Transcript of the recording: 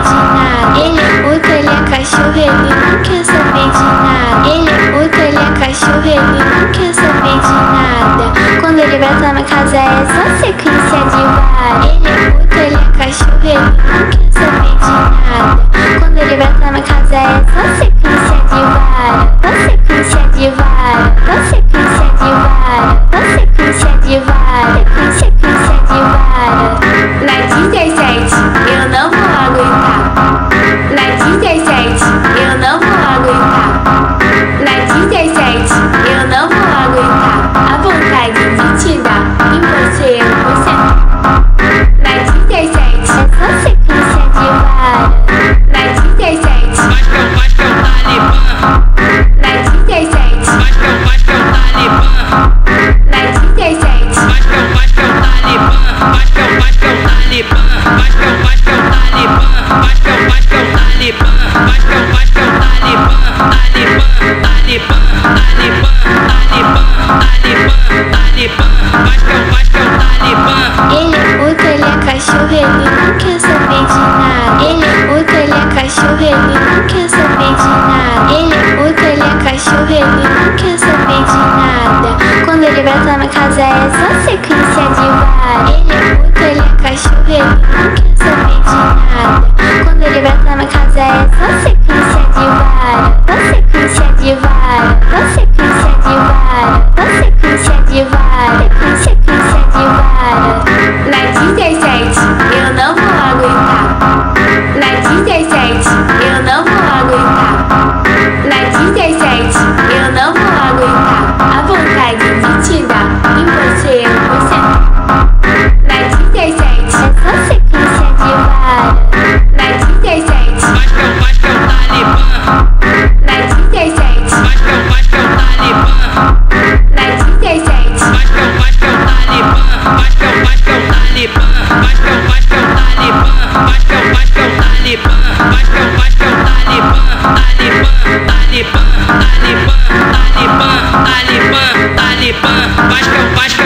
de nada. Ele é puto, ele é cachorro, ele não quer saber de nada. Ele é puto, ele é cachorro, ele não quer saber de nada. Quando ele vai estar na casa é só sequência de vara. Ele é puto, ele é cachorro, ele não quer saber de nada. Quando ele vai estar na casa é só sequência de vara. Só sequência de vara. Só sequência de vara. Só sequência de vara. Sequência de vara. Na 17 eu não vou aguentar. Na 17 eu não vou aguentar. Na 17 eu não vou aguentar. A vontade de te dar em você eu vou sentar. Na 17 é só sequência de vara. Na 17 Mas que é o Talibã. Na 17 Mas que é o Talibã. Na 17 Mas que é o Talibã. Mas que é o Talibã. Mas que é o Talibã. Mas que é o Talibã. Mas que é o Talibã. Talibã, Talibã, Talibã, Talibã, Talibã. Mas que é o Talibã. Ele é puto, ele é cachorro, ele não quer saber de nada. Ele é puto, ele é cachorro, ele não quer saber de nada. Ele é puto, ele é cachorro, ele não quer saber de nada. Quando ele vai estar na casa é só sequência de vara. Ele é puto, ele é cachorro, ele não quer saber de nada. Quando ele vai estar na casa é só sequência de vara. Só sequência de vara. Só sequência de vara. Só sequência de vara. Sequência de vara. Na 17 eu não vou aguentar. Na 17 eu não vou aguentar. Na 17 eu não vou aguentar. A vontade de te dar em você eu vou sentar. Na 17 é só sequência de vara. Na 17 Mas que é o Talibã. Na 17 Mas que é o Talibã. Na 17 Mas que é o Talibã. Mas que é o Talibã. Mas que é o Talibã. Mas que é o Talibã. Mas que é o Talibã. Talibã, Talibã, Talibã, Talibã, Talibã, Talibã. Mas que é o